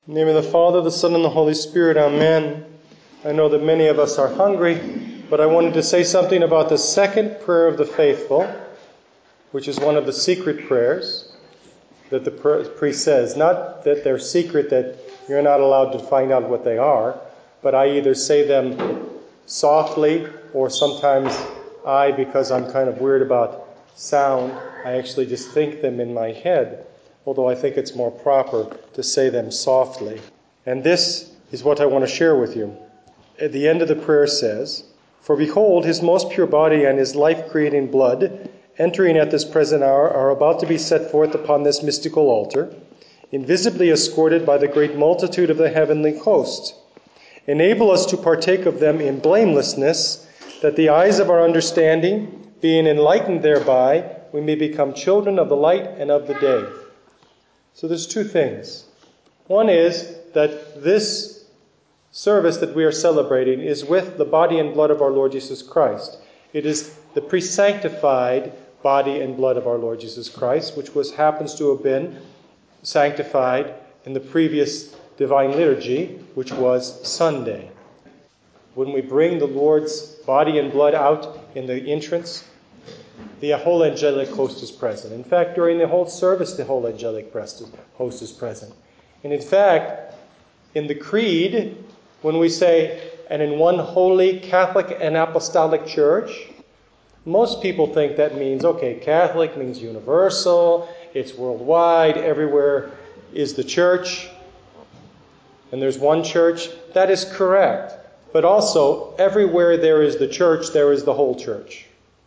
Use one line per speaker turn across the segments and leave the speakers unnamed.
In the name of the Father, the Son, and the Holy Spirit, Amen. I know that many of us are hungry, but I wanted to say something about the second prayer of the faithful, which is one of the secret prayers that the priest says. Not that they're secret, that you're not allowed to find out what they are, but I either say them softly, or sometimes because I'm kind of weird about sound, I actually just think them in my head, although I think it's more proper to say them softly. And this is what I want to share with you. At the end of the prayer says, "For behold, his most pure body and his life-creating blood, entering at this present hour, are about to be set forth upon this mystical altar, invisibly escorted by the great multitude of the heavenly host. Enable us to partake of them in blamelessness, that the eyes of our understanding, being enlightened thereby, we may become children of the light and of the day." So there's two things. One is that this service that we are celebrating is with the body and blood of our Lord Jesus Christ. It is the pre-sanctified body and blood of our Lord Jesus Christ, which happens to have been sanctified in the previous Divine Liturgy, which was Sunday. When we bring the Lord's body and blood out in the entrance, the whole angelic host is present. In fact, during the whole service, the whole angelic host is present. And in fact, in the Creed, when we say, "and in one holy Catholic and Apostolic Church," most people think that means, okay, Catholic means universal, it's worldwide, everywhere is the church, and there's one church. That is correct. But also, everywhere there is the church, there is the whole church.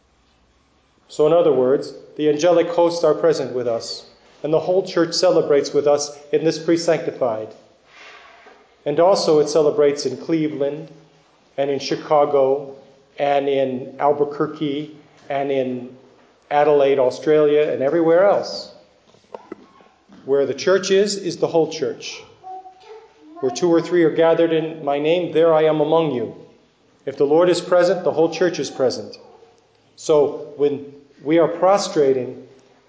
So in other words, the angelic hosts are present with us, and the whole church celebrates with us in this pre-sanctified. And also it celebrates in Cleveland, and in Chicago, and in Albuquerque, and in Adelaide, Australia, and everywhere else. Where the church is the whole church. Where 2 or 3 are gathered in my name, there I am among you. If the Lord is present, the whole church is present. So when we are prostrating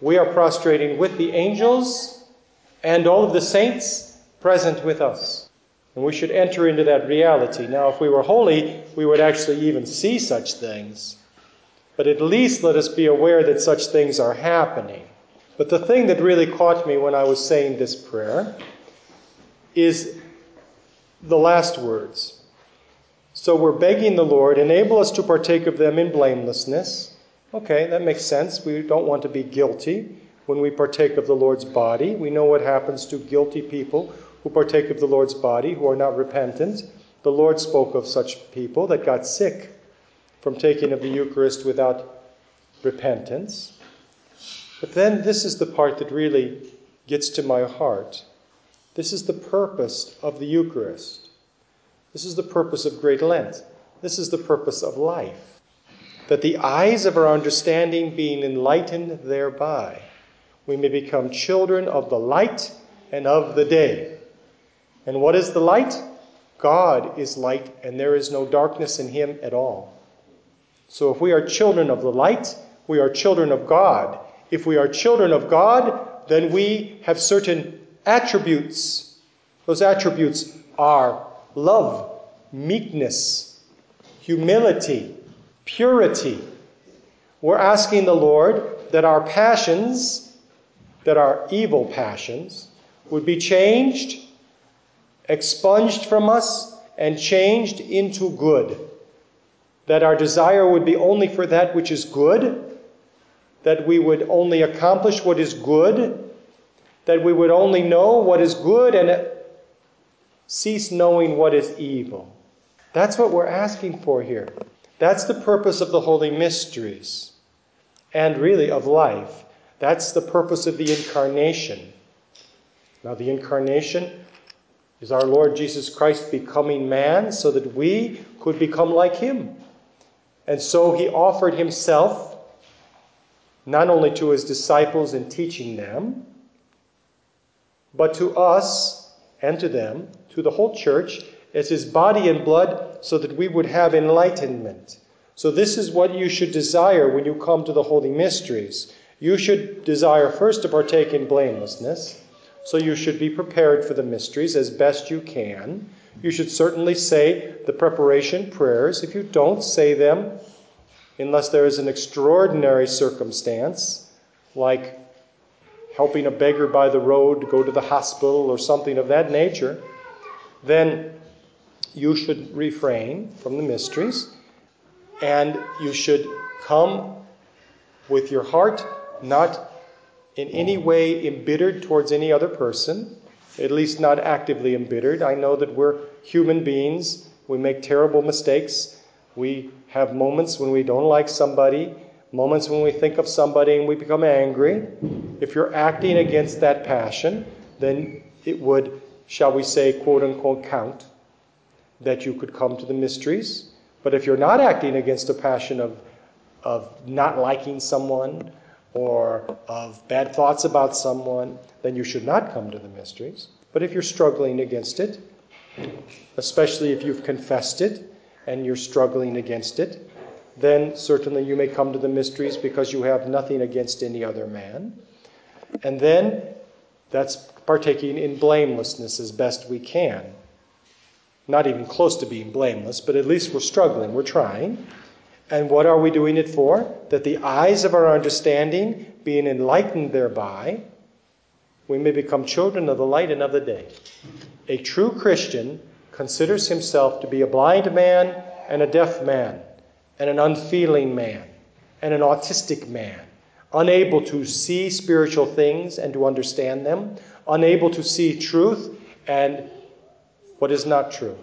with the angels and all of the saints present with us. And we should enter into that reality. Now, if we were holy, we would actually even see such things. But at least let us be aware that such things are happening. But the thing that really caught me when I was saying this prayer is the last words. So we're begging the Lord, enable us to partake of them in blamelessness. Okay, that makes sense. We don't want to be guilty when we partake of the Lord's body. We know what happens to guilty people who partake of the Lord's body, who are not repentant. The Lord spoke of such people that got sick from taking of the Eucharist without repentance. But then this is the part that really gets to my heart. This is the purpose of the Eucharist. This is the purpose of Great Lent. This is the purpose of life. That the eyes of our understanding being enlightened thereby, we may become children of the light and of the day. And what is the light? God is light, and there is no darkness in him at all. So if we are children of the light, we are children of God. If we are children of God, then we have certain attributes. Those attributes are love, meekness, humility, purity. We're asking the Lord that our passions, that our evil passions, would be changed, expunged from us, and changed into good. That our desire would be only for that which is good, that we would only accomplish what is good, that we would only know what is good and cease knowing what is evil. That's what we're asking for here. That's the purpose of the Holy Mysteries, and really of life. That's the purpose of the Incarnation. Now, the Incarnation is our Lord Jesus Christ becoming man so that we could become like him. And so he offered himself not only to his disciples in teaching them, but to us and to them, to the whole church, as his body and blood, so that we would have enlightenment. So this is what you should desire when you come to the Holy Mysteries. You should desire first to partake in blamelessness, So you should be prepared for the mysteries as best you can. You should certainly say the preparation prayers. If you don't say them, unless there is an extraordinary circumstance, like helping a beggar by the road to go to the hospital or something of that nature, then you should refrain from the mysteries, and you should come with your heart not in any way embittered towards any other person, at least not actively embittered. I know that we're human beings. We make terrible mistakes. We have moments when we don't like somebody, moments when we think of somebody and we become angry. If you're acting against that passion, then it would, shall we say, quote unquote, count that you could come to the mysteries. But if you're not acting against a passion of not liking someone or of bad thoughts about someone, then you should not come to the mysteries. But if you're struggling against it, especially if you've confessed it and you're struggling against it, then certainly you may come to the mysteries because you have nothing against any other man. And then that's partaking in blamelessness as best we can. Not even close to being blameless, but at least we're struggling, we're trying. And what are we doing it for? That the eyes of our understanding, being enlightened thereby, we may become children of the light and of the day. A true Christian considers himself to be a blind man and a deaf man and an unfeeling man and an autistic man, unable to see spiritual things and to understand them, unable to see truth and what is not true.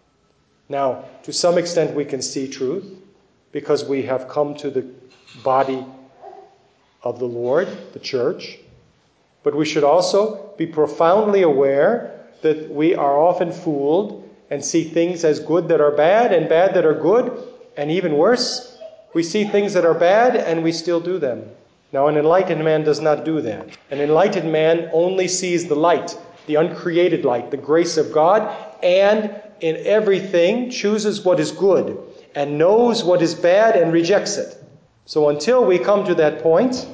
Now, to some extent we can see truth because we have come to the body of the Lord, the church. But we should also be profoundly aware that we are often fooled and see things as good that are bad and bad that are good. And even worse, we see things that are bad and we still do them. Now, an enlightened man does not do that. An enlightened man only sees the light, the uncreated light, the grace of God, and in everything chooses what is good and knows what is bad and rejects it. So until we come to that point,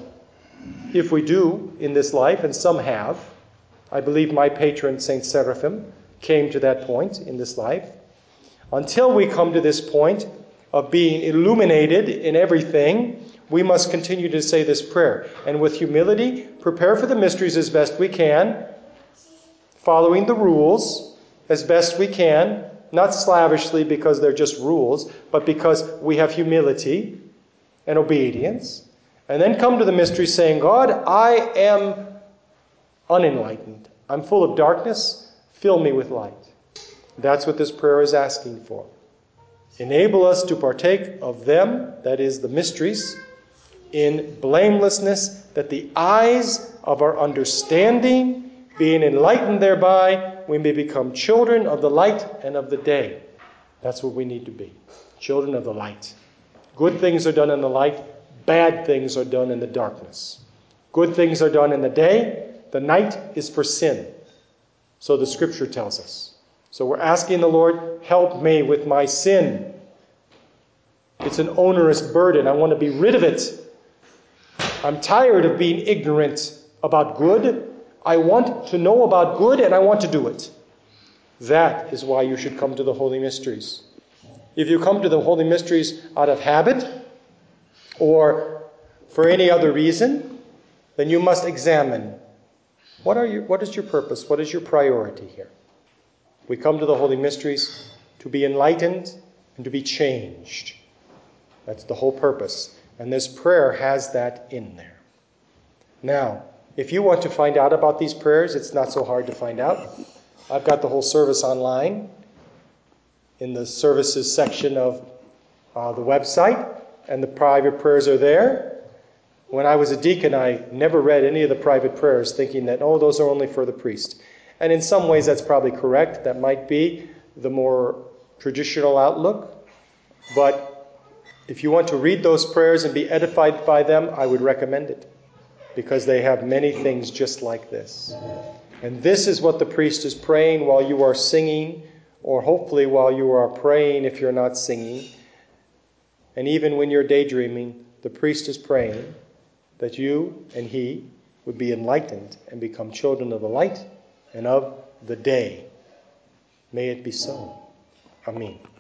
if we do in this life, and some have, I believe my patron Saint Seraphim came to that point in this life. Until we come to this point of being illuminated in everything, we must continue to say this prayer. And with humility, prepare for the mysteries as best we can, following the rules as best we can, not slavishly because they're just rules, but because we have humility and obedience. And then come to the mystery saying, God, I am unenlightened. I'm full of darkness. Fill me with light. That's what this prayer is asking for. Enable us to partake of them, that is the mysteries, in blamelessness, that the eyes of our understanding, being enlightened thereby, we may become children of the light and of the day. That's what we need to be. Children of the light. Good things are done in the light. Bad things are done in the darkness. Good things are done in the day. The night is for sin. So the Scripture tells us. So we're asking the Lord, help me with my sin. It's an onerous burden. I want to be rid of it. I'm tired of being ignorant about good. I want to know about good and I want to do it. That is why you should come to the Holy Mysteries. If you come to the Holy Mysteries out of habit or for any other reason, then you must examine what is your purpose? What is your priority here? We come to the Holy Mysteries to be enlightened and to be changed. That's the whole purpose. And this prayer has that in there. Now, if you want to find out about these prayers, it's not so hard to find out. I've got the whole service online in the services section of the website, and the private prayers are there. When I was a deacon, I never read any of the private prayers thinking that, those are only for the priest. And in some ways that's probably correct. That might be the more traditional outlook. But if you want to read those prayers and be edified by them, I would recommend it. Because they have many things just like this. And this is what the priest is praying while you are singing, or hopefully while you are praying if you're not singing. And even when you're daydreaming, the priest is praying that you and he would be enlightened and become children of the light and of the day. May it be so. Amen.